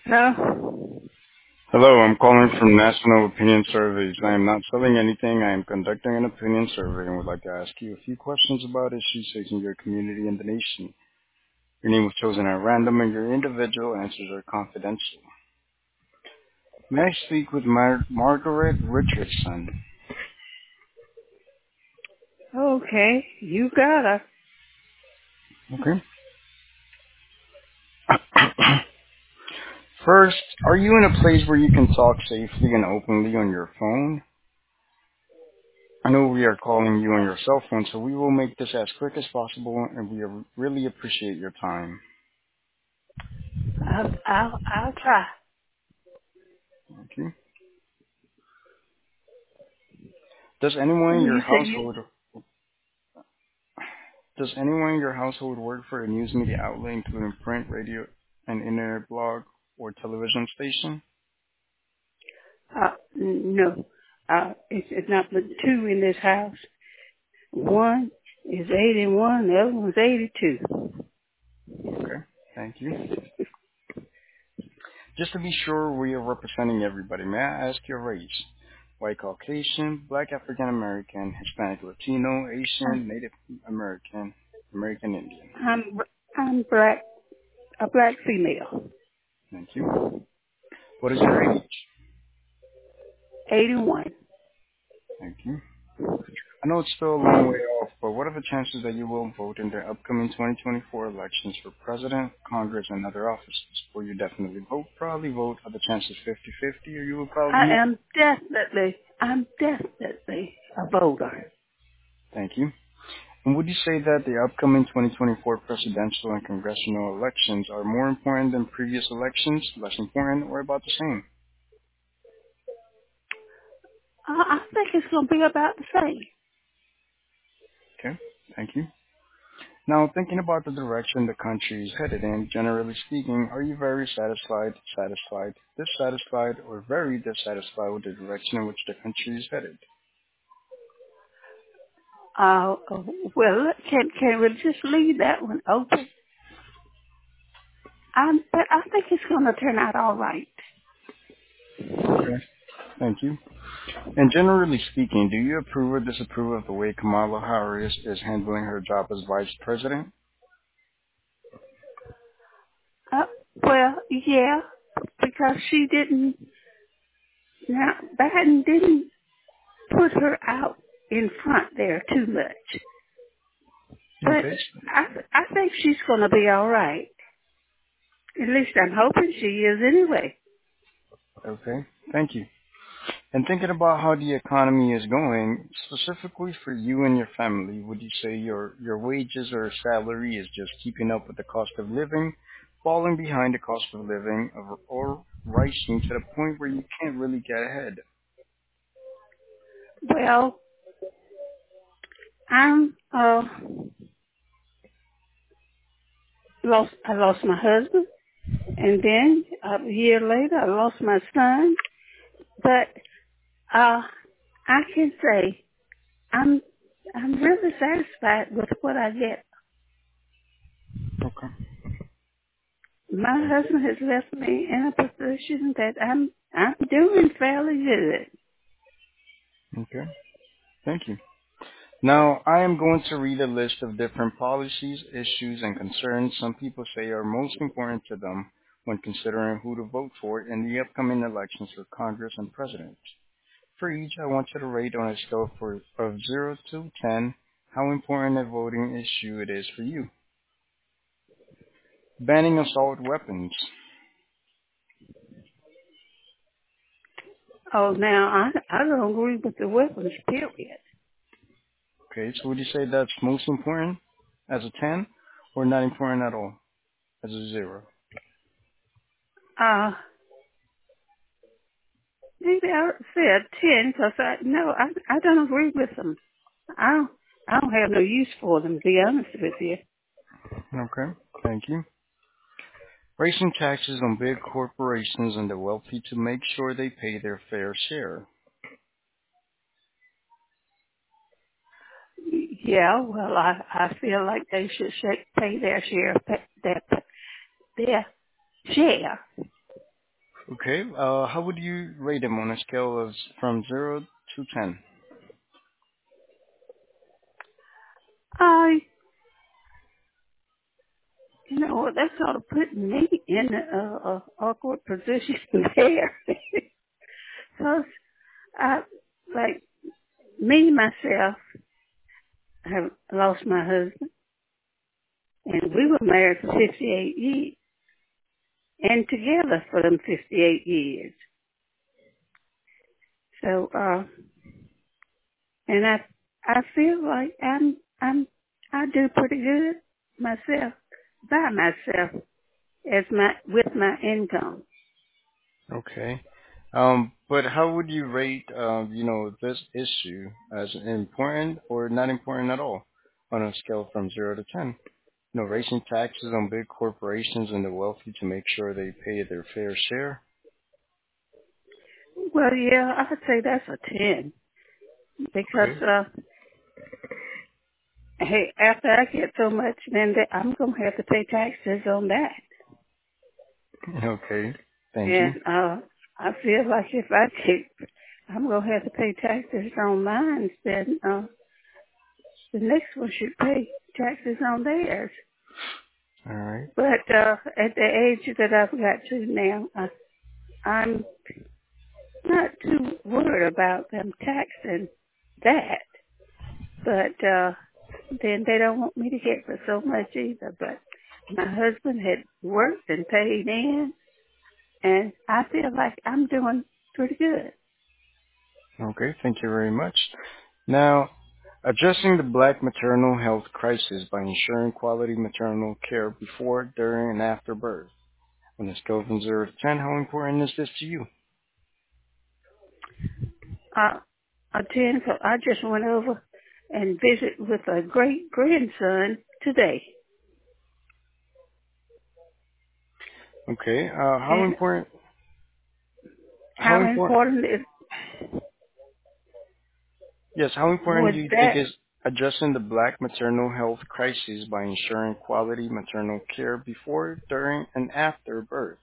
No. Hello, I'm calling from National Opinion Surveys. I am not selling anything. I am conducting an opinion survey and would like to ask you a few questions about issues facing your community and the nation. Your name was chosen at random and your individual answers are confidential. May I speak with Margaret Richardson? Okay, you got her. Okay. First, are you in a place where you can talk safely and openly on your phone? I know we are calling you on your cell phone, so we will make this as quick as possible and we really appreciate your time. I'll try. Thank you. Does anyone in your You say you. household does anyone in your household work for a news media outlet, including print, radio, and internet blog or television station? No. It's not but two in this house. One is 81, the other one's 82. Okay, thank you. Just to be sure we are representing everybody, may I ask your race? White Caucasian, Black African American, Hispanic Latino, I'm Asian, Native American, American Indian. I'm I'm black, a black female. Thank you. What is your age? 81. Thank you. I know it's still a long way off, but what are the chances that you will vote in the upcoming 2024 elections for president, Congress, and other offices? Will you definitely vote, probably vote? Are the chances 50-50, or you will probably I move? am definitely a voter. Thank you. And would you say that the upcoming 2024 presidential and congressional elections are more important than previous elections, less important, or about the same? I think it's going to be about the same. Okay, thank you. Now, thinking about the direction the country is headed in, generally speaking, are you very satisfied, dissatisfied, or very dissatisfied with the direction in which the country is headed? Uh, well, can we just leave that one open? But I think it's going to turn out all right. Okay, thank you. And generally speaking, do you approve or disapprove of the way Kamala Harris is handling her job as vice president? Uh, well, yeah, because she didn't. Now Biden didn't put her out in front there too much, but Okay, I think she's going to be all right. At least I'm hoping she is anyway. okay, thank you. And thinking about how the economy is going, specifically for you and your family, would you say your wages or salary is just keeping up with the cost of living, falling behind the cost of living, or rising to the point where you can't really get ahead? Well, I'm I lost my husband, and then a year later I lost my son. But I can say I'm really satisfied with what I get. Okay, My thank husband has left me in a position that I'm doing fairly good. you. Okay, thank you. Now, I am going to read a list of different policies, issues, and concerns some people say are most important to them when considering who to vote for in the upcoming elections for Congress and President. For each, I want you to rate on a scale of 0 to 10 how important a voting issue it is for you. Banning assault weapons. Oh, now I don't agree with the weapons. Period. Okay, so would you say that's most important as a 10 or not important at all as a 0? Uh, maybe I said 10 because I don't agree with them. I don't have no use for them, to be honest with you. Okay, thank you. Raising taxes on big corporations and the wealthy to make sure they pay their fair share. Yeah, well, I feel like they should pay their share, their share. Okay. How would you rate him on a scale of from 0 to 10? I, that's sort of putting me in a awkward position there. Because I, like me, myself, have lost my husband, and we were married for 58 years, and together for them 58 years. So, and I feel like I do pretty good myself, by myself, with my income. Okay. But how would you rate, this issue as important or not important at all on a scale from 0 to 10? Raising taxes on big corporations and the wealthy to make sure they pay their fair share. Well, yeah, I'd say that's a 10 because, Okay. hey, after I get so much, then I'm going to have to pay taxes on that. Okay. Thank you. And, I feel like if I'm going to have to pay taxes on mine, then, the next one should pay taxes on theirs. All right. But, at the age that I've got to now, I'm not too worried about them taxing that. But, then they don't want me to get for so much either. But my husband had worked and paid in, and I feel like I'm doing pretty good. Okay. Thank you very much. Now, addressing the Black maternal health crisis by ensuring quality maternal care before, during, and after birth. On a scale from 0 to 10, how important is this to you? I attend, cause I just went over and visit with a great grandson today. Okay. How And important? How how important? important is Yes. How important do would you think that, is addressing the Black maternal health crisis by ensuring quality maternal care before, during, and after birth?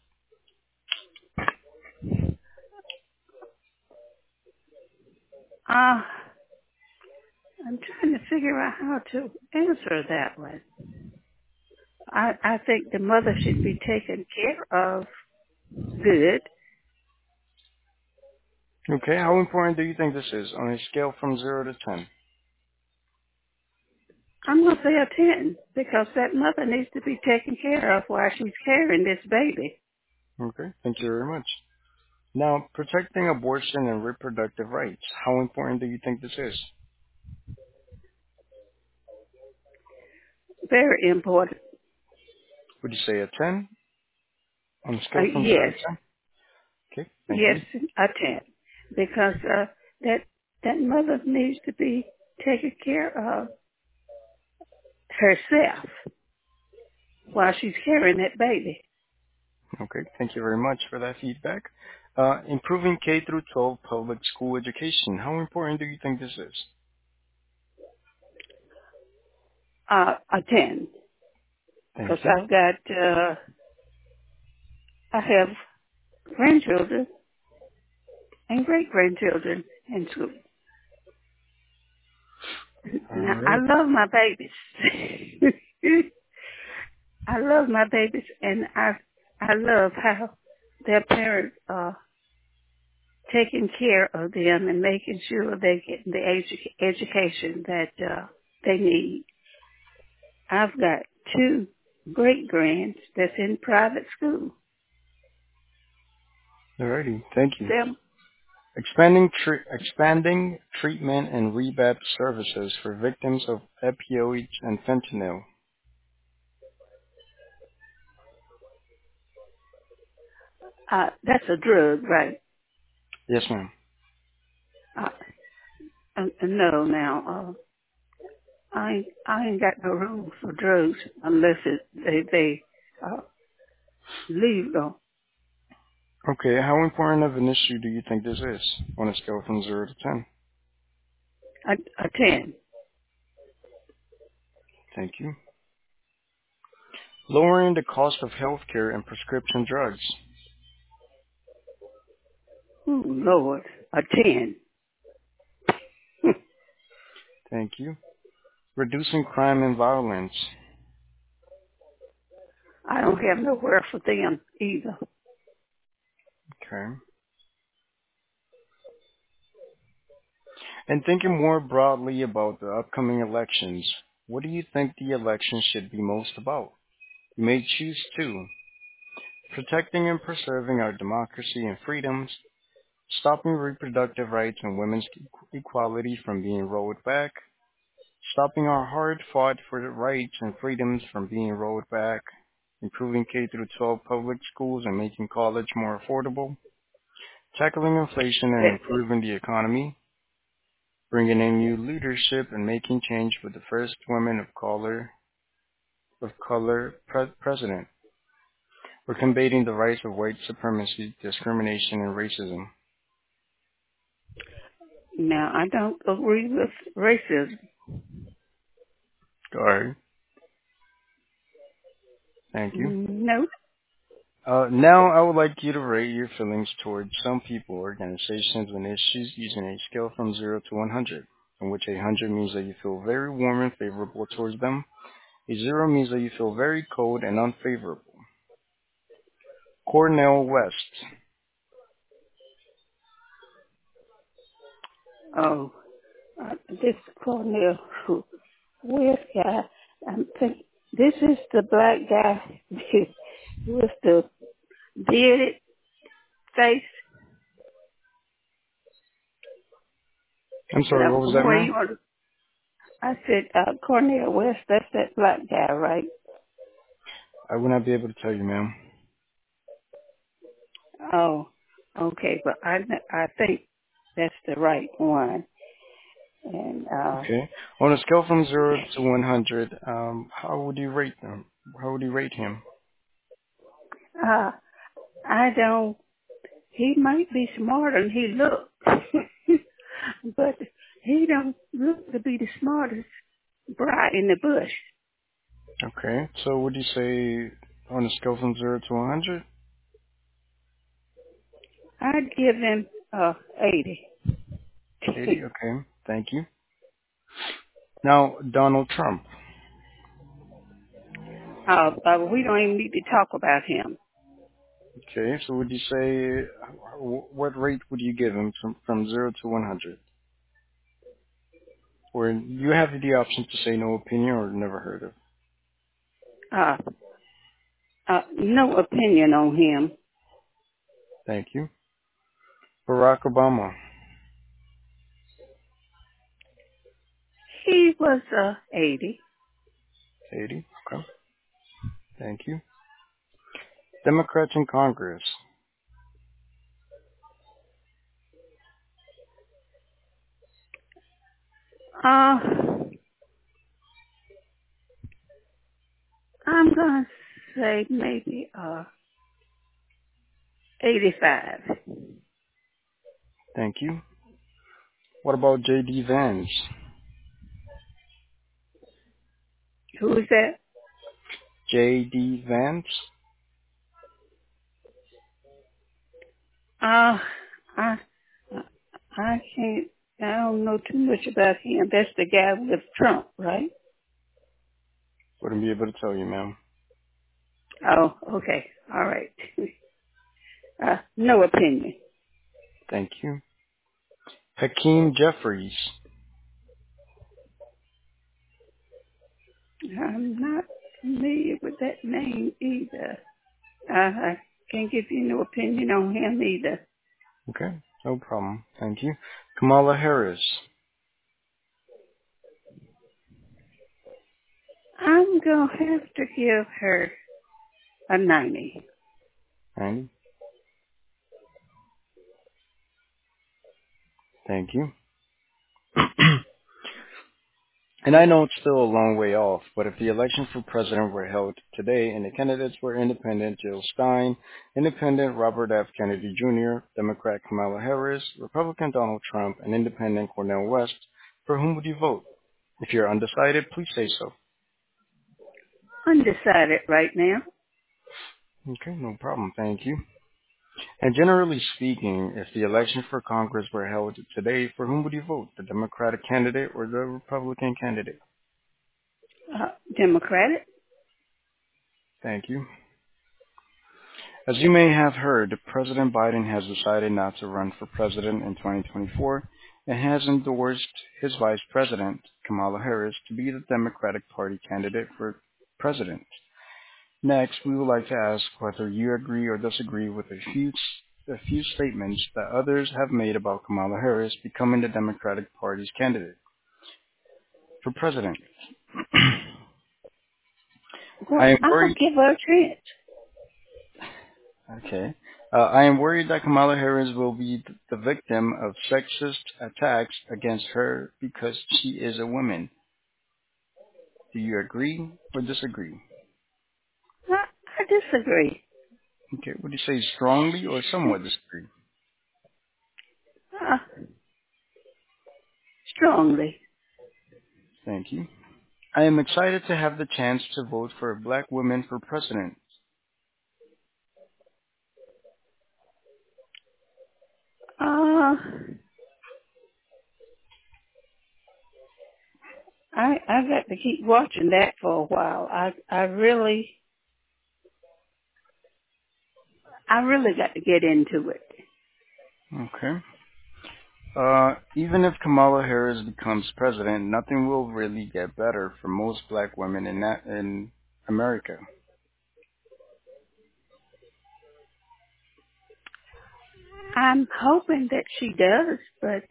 uh, I'm trying to figure out how to answer that one. I think the mother should be taken care of good. Okay. How important do you think this is on a scale from 0 to 10? I'm going to say a 10 because that mother needs to be taken care of while she's carrying this baby. Okay. Thank you very much. Now, protecting abortion and reproductive rights. How important do you think this is? Very important. Would you say a 10 on a scale from 0 Yes, to 10? Okay. Thank yes, you. a 10 because that that mother needs to be taken care of herself while she's carrying that baby. Okay. Thank you very much for that feedback. Improving K through 12 public school education. How important do you think this is? A 10 Thank because you. I have grandchildren and great grandchildren in school. All Now I right. love my babies. I love my babies, and I love how their parents are taking care of them and making sure they get the education that they need. I've got two great grands that's in private school. Alrighty. Thank you. Them, Expanding treatment and rehab services for victims of opioids and fentanyl. that's a drug, right? Yes, ma'am. Uh, no, now I ain't got no room for drugs unless they legal. Okay. How important of an issue do you think this is on a scale from 0 to 10? A 10. Thank you. Lowering the cost of healthcare and prescription drugs. Lord, a 10. Thank you. Reducing crime and violence. I don't have nowhere for them either. Okay. And thinking more broadly about the upcoming elections, what do you think the election should be most about? You may choose two: protecting and preserving our democracy and freedoms, stopping reproductive rights and women's equality from being rolled back, stopping our hard-fought for the rights and freedoms from being rolled back, improving K through 12 public schools and making college more affordable, tackling inflation and That, improving the economy, bringing in new leadership and making change with the first women of color president, or combating the rise of white supremacy, discrimination, and racism. now, I don't agree with racism. All right. Thank you. No. Now I would like you to rate your feelings towards some people, organizations, and issues using a scale from 0 to 100, in which 100 means that you feel very warm and favorable towards them. A 0 means that you feel very cold and unfavorable. Cornel West. Oh, this Cornel West guy, I think this is the black guy with the bearded face. I'm sorry, what was that, Where ma'am? you want to, I said, Cornel West, that's that black guy, right? I would not be able to tell you, ma'am. Oh, okay, but I think that's the right one. And Okay. On a scale from 0 to 100, how would you rate them? How would you rate him? I don't. He might be smarter than he looks, but he don't look to be the smartest bride in the bush. Okay. So would you say on a scale from 0 to 100? I'd give him 80. 80. Okay. Thank you. Now, Donald Trump. We don't even need to talk about him. Okay. So would you say, what rate would you give him from 0 to 100? Or you have the option to say no opinion or never heard of. Uh, no opinion on him. Thank you. Barack Obama. He was 80. 80. Okay. Thank you. Democrats in Congress. I'm gonna say maybe 85. Thank you. What about J.D. Vance? Who is that? J.D. Vance? I I can't. I don't know too much about him. That's the guy with Trump, right? Wouldn't be able to tell you, ma'am. Oh, okay. All right. No opinion. Thank you. Hakeem Jeffries. I'm not familiar with that name either. I can't give you no opinion on him either. Okay, no problem. Thank you. Kamala Harris. I'm going to have to give her a 90. Randy. Thank you. And I know it's still a long way off, but if the election for president were held today and the candidates were independent Jill Stein, independent Robert F. Kennedy Jr., Democrat Kamala Harris, Republican Donald Trump, and independent Cornel West, for whom would you vote? If you're undecided, please say so. Undecided right now. Okay, no problem. Thank you. And generally speaking, if the election for Congress were held today, for whom would you vote? The Democratic candidate or the Republican candidate? Democratic. Thank you. As you may have heard, President Biden has decided not to run for president in 2024 and has endorsed his vice president, Kamala Harris, to be the Democratic Party candidate for president. Next, we would like to ask whether you agree or disagree with a few statements that others have made about Kamala Harris becoming the Democratic Party's candidate for president. Well, I am I'll worried. give her a chance. Okay. I am worried that Kamala Harris will be the victim of sexist attacks against her because she is a woman. Do you agree or disagree? I disagree. Okay. Would you say strongly or somewhat disagree? Uh, Strongly. Thank you. I am excited to have the chance to vote for a black woman for president. Uh, I got to keep watching that for a while. I really got to get into it. Okay. Even if Kamala Harris becomes president, nothing will really get better for most black women in America. I'm hoping that she does, but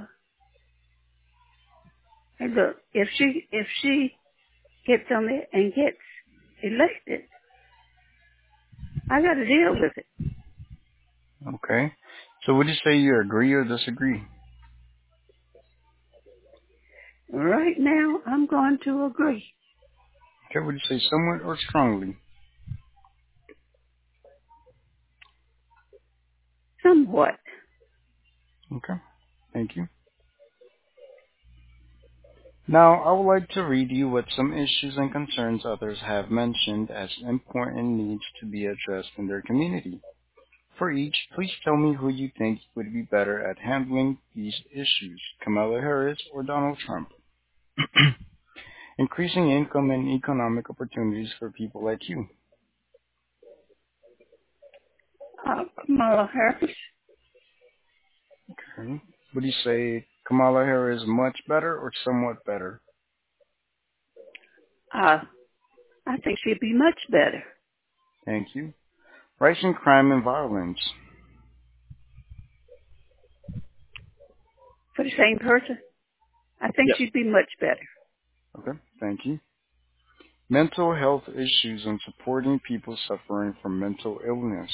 hey, look, if she gets on it and gets elected, I got to deal with it. Okay. So would you say you agree or disagree? Right now, I'm going to agree. Okay. Would you say somewhat or strongly? Somewhat. Okay. Thank you. Now, I would like to read you what some issues and concerns others have mentioned as important needs to be addressed in their community. For each, please tell me who you think would be better at handling these issues, Kamala Harris or Donald Trump. Increasing income and economic opportunities for people like you. Kamala Harris. Okay. Would you say Kamala Harris much better or somewhat better? I think she'd be much better. Thank you. Rising crime and violence. For the same person, I think Yes. she'd be much better. Okay. Thank you. Mental health issues and supporting people suffering from mental illness.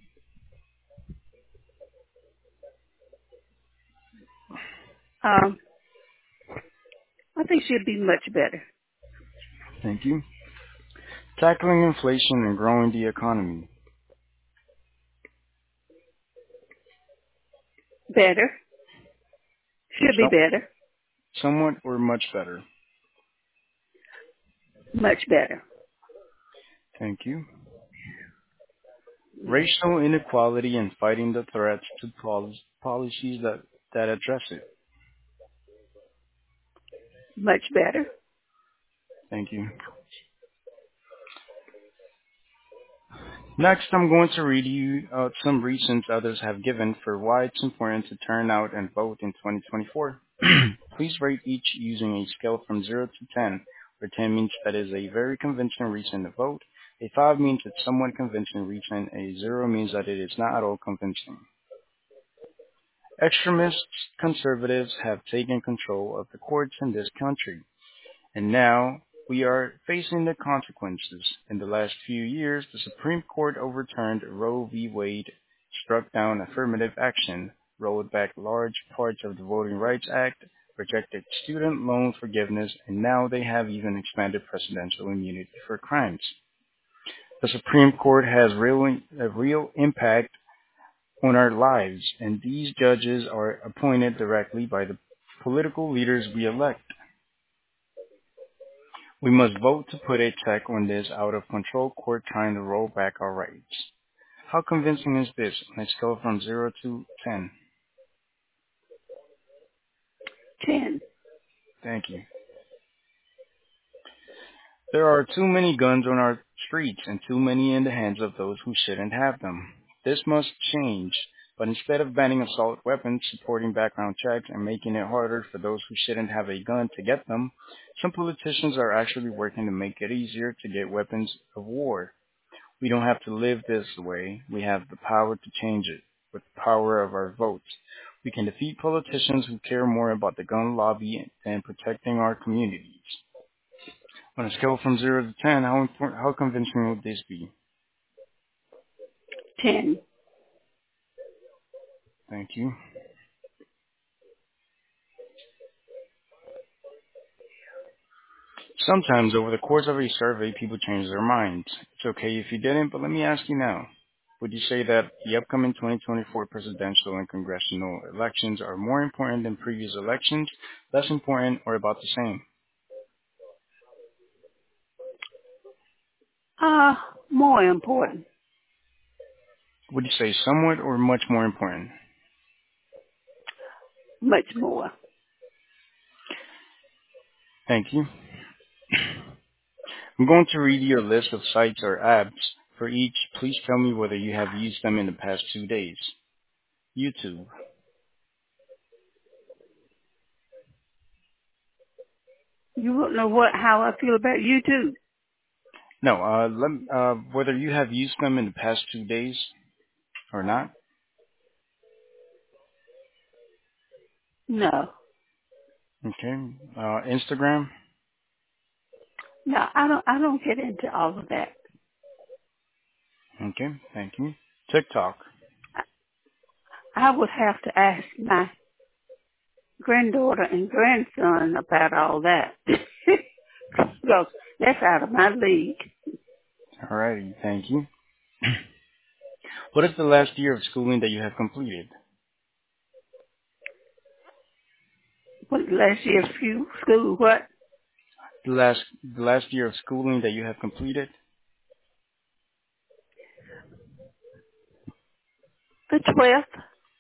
I think she'd be much better. Thank you. Tackling inflation and growing the economy. Better. Should be So, better. somewhat or much better. Much better. Thank you. Racial inequality and fighting the threats to policies that address it. Much better. Thank you. Next, I'm going to read you some reasons others have given for why it's important to turn out and vote in 2024. Please rate each using a scale from 0 to 10, where 10 means that is a very convincing reason to vote, a 5 means it's somewhat convincing reason, a 0 means that it is not at all convincing. Extremist conservatives have taken control of the courts in this country. And now we are facing the consequences. In the last few years, the Supreme Court overturned Roe v. Wade, struck down affirmative action, rolled back large parts of the Voting Rights Act, rejected student loan forgiveness, and now they have even expanded presidential immunity for crimes. The Supreme Court has a real impact on our lives, and these judges are appointed directly by the political leaders we elect. We must vote to put a check on this out-of-control court trying to roll back our rights. How convincing is this on a scale from 0 to 10? 10. Thank you. There are too many guns on our streets and too many in the hands of those who shouldn't have them. This must change, but instead of banning assault weapons, supporting background checks, and making it harder for those who shouldn't have a gun to get them, some politicians are actually working to make it easier to get weapons of war. We don't have to live this way. We have the power to change it with the power of our votes. We can defeat politicians who care more about the gun lobby than protecting our communities. On a scale from 0 to 10, how convincing would this be? 10. Thank you. Sometimes over the course of a survey, people change their minds. It's okay if you didn't, but let me ask you now. Would you say that the upcoming 2024 presidential and congressional elections are more important than previous elections, less important, or about the same? More important. Would you say somewhat or much more important? Much more. Thank you. I'm going to read you a list of sites or apps. For each, please tell me whether you have used them in the past 2 days. YouTube. You won't know how I feel about YouTube. No, whether you have used them in the past 2 days or not. No. Okay. Instagram. No, I don't get into all of that. Okay. Thank you. TikTok. I would have to ask my granddaughter and grandson about all that. Because that's out of my league. Alrighty. Thank you. What is the last year of schooling that you have completed? What, last year's school, what? The last year of schooling that you have completed? The 12th.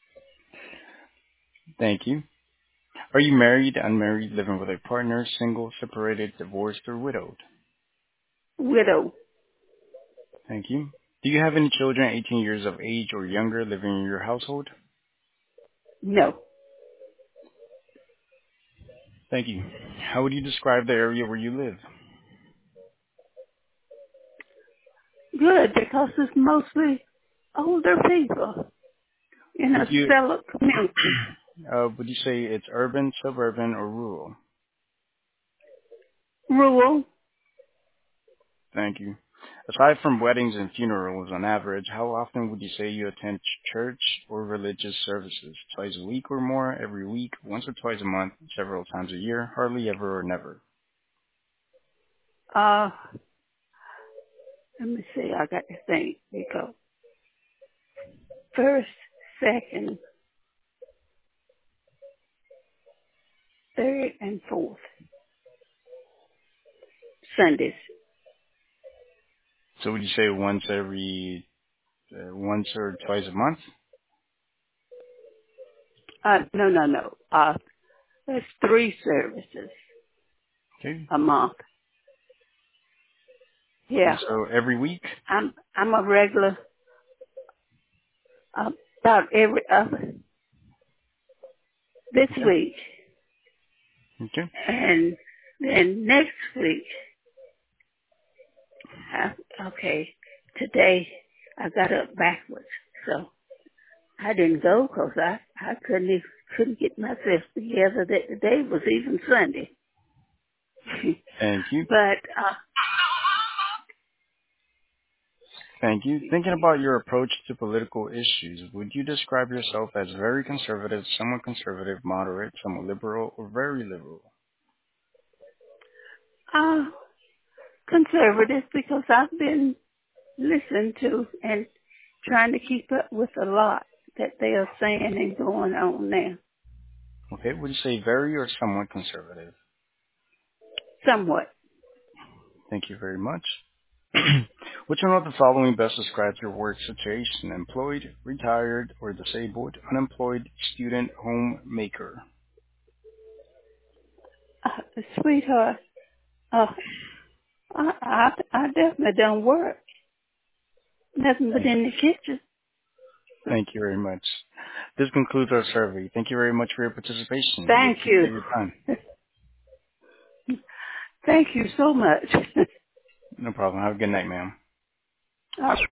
Thank you. Are you married, unmarried, living with a partner, single, separated, divorced, or widowed? Widow. Thank you. Do you have any children 18 years of age or younger living in your household? No. Thank you. How would you describe the area where you live? Good, because it's mostly older people in a Would you stellar community. would you say it's urban, suburban, or rural? Rural. Thank you. Aside from weddings and funerals, on average, how often would you say you attend church or religious services? Twice a week or more, every week, once or twice a month, several times a year, hardly ever or never? Let me see, I got to think. We go first, second, third, and fourth Sundays. So would you say once or twice a month? No. That's 3 services Okay. a month. Yeah. So every week? I'm a regular, about every other this Okay. week. Okay. And then next week, today I got up backwards. So I didn't go because I couldn't get myself together that the day was even Sunday. Thank you. But, Thank you. Thinking about your approach to political issues, would you describe yourself as very conservative, somewhat conservative, moderate, somewhat liberal, or very liberal? conservative because I've been listening to and trying to keep up with a lot that they are saying and going on now. Okay. Would you say very or somewhat conservative? Somewhat. Thank you very much. Which one of the following best describes your work situation? Employed, retired, or disabled, unemployed, student, homemaker? Sweetheart, uh, I definitely don't work. Nothing but in the kitchen. Thank you very much. This concludes our survey. Thank you very much for your participation. We Thank appreciate you. your time. Thank you so much. No problem. Have a good night, ma'am. All right.